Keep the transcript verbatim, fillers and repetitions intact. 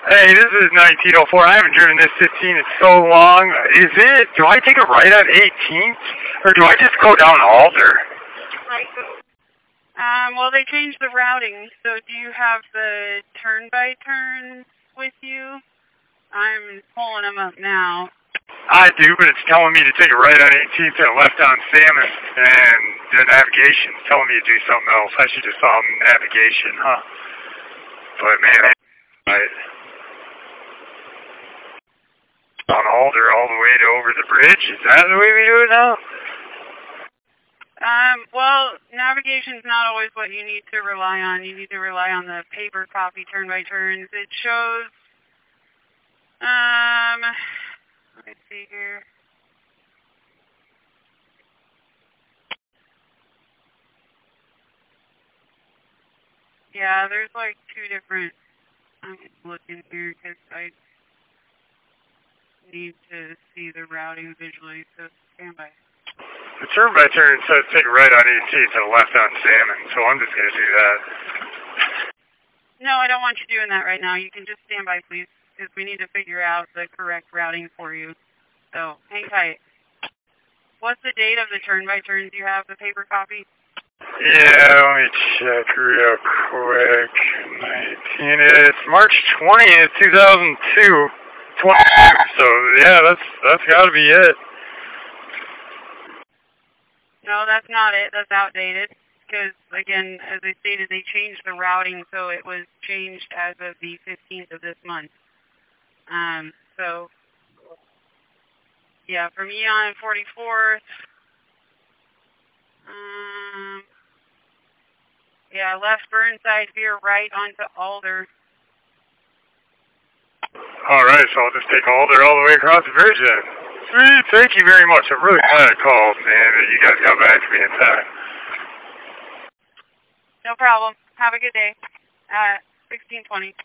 Hey, this is nineteen oh four. I haven't driven this fifteen in so long. Is it, do I take a right on eighteenth, or do I just go down Alder? Um, well, they changed the routing, so do you have the turn-by-turns with you? I'm pulling them up now. I do, but it's telling me to take a right on eighteenth and a left on Salmon, and the navigation's telling me to do something else. I should just follow navigation, huh? But man, right. On Alder all the way to over the bridge? Is that the way we do it now? Um, well, navigation's not always what you need to rely on. You need to rely on the paper copy turn-by-turns. It shows, um, let me see here. Yeah, there's like two different, I'm looking here because I need to see the routing visually, so stand by. The turn-by-turn says take a right on eighteenth and a left on Salmon, so I'm just going to do that. No, I don't want you doing that right now. You can just stand by, please, because we need to figure out the correct routing for you. So, hang tight. What's the date of the turn-by-turns you have, the paper copy? Yeah, let me check real quick. nineteen, it's March twentieth, two thousand two. twenty-two, so yeah, that's that's got to be it. No, that's not it. That's outdated. Because, again, as I stated, they changed the routing, so it was changed as of the fifteenth of this month. Um, so, yeah, from Eon forty-fourth. Um, yeah, left Burnside veer right onto Alder. All right, so I'll just take Alder all the way across the bridge then. Sweet, thank you very much. I'm really glad I called, man, that you guys got back to me in time. No problem. Have a good day. Uh, sixteen twenty.